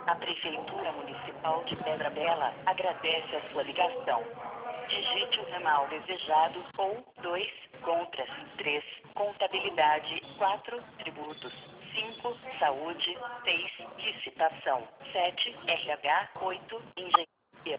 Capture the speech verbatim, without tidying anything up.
A Prefeitura Municipal de Pedra Bela agradece a sua ligação. Digite o ramal desejado ou dois compras, três contabilidade, quatro tributos, cinco saúde, seis licitação, sete R H, oito engenharia.